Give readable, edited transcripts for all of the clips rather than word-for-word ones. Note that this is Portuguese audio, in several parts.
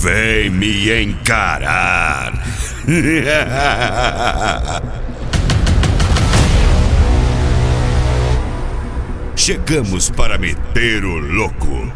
Vem me encarar. Chegamos para meter o louco.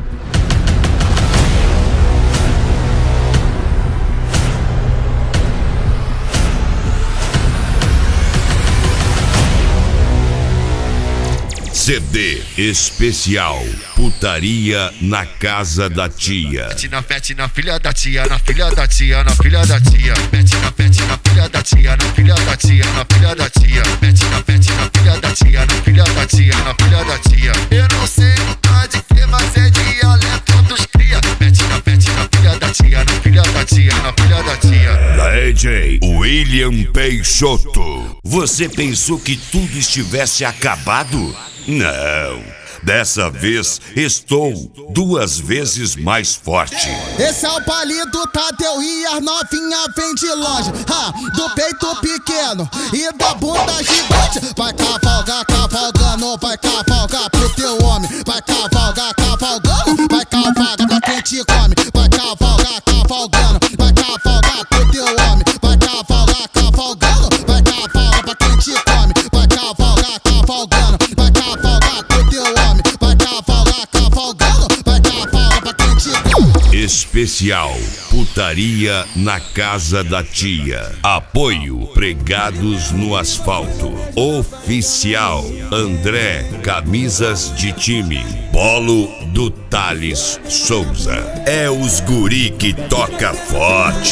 CD especial Putaria na Casa da Tia. Mete na filha da tia, na filha da tia, na filha da tia. Mete na filha da tia, na filha da tia, na filha da tia. Mete na filha da tia, na filha da tia, na filha da tia. Eu não sei de que, mas é dialeto dos cria. Mete na filha da tia, na filha da tia, na filha da tia. DJ William Peixoto. Você pensou que tudo estivesse acabado? Não, dessa vez estou 2 vezes mais forte. Esse é o palito Tadeu e as novinha vem de longe. Do peito pequeno e da bunda gigante. Vai cavalgar, cavalgando, vai cavalgar pro teu homem. Vai cavalgar, cavalgando, vai cavalgar pra quem te come. Vai cavalgar, cavalgando, vai cavalgar pro teu homem. Vai cavalgar, cavalgando, vai cavalgar pra quem te come. Vai cavalgar, cavalgando, vai cavalgar pro teu homem. Vai cavalgar, cavalgando, vai cavalgar pra quem te come. Especial Putaria na Casa da Tia. Apoio Pregados no Asfalto. Oficial André Camisas de Time. Polo do Thales Souza. É os guri que toca forte.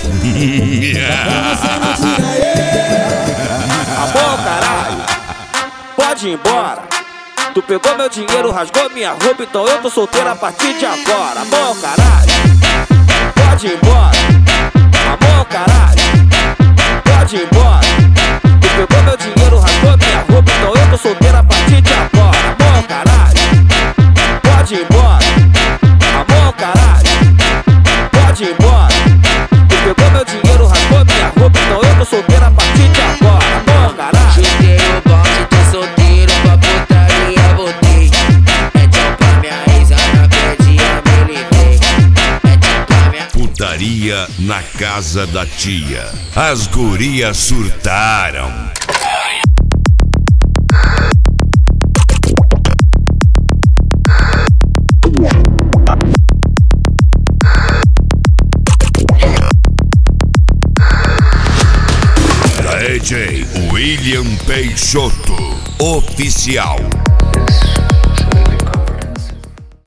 Amor, caralho, pode ir embora. Tu pegou meu dinheiro, rasgou minha roupa, então eu tô solteiro a partir de agora. Amor, caralho, pode ir embora. Amor, caralho, pode ir embora. Tu pegou meu dinheiro, rasgou minha roupa, então eu tô solteiro a partir de agora. Amor, caralho, pode ir embora. Amor, caralho, pode ir embora. Tu pegou meu dinheiro, rasgou minha roupa, então eu tô solteiro a partir de agora. Amor, caralho. Chutei o bonde, tô solteiro pra putaria, voltei. É tchau pra minha ex, Ana Pedinha, me livrei. É tchau pra minha... Putaria na Casa da Tia. As gurias surtaram. DJ William Peixoto. Oficial.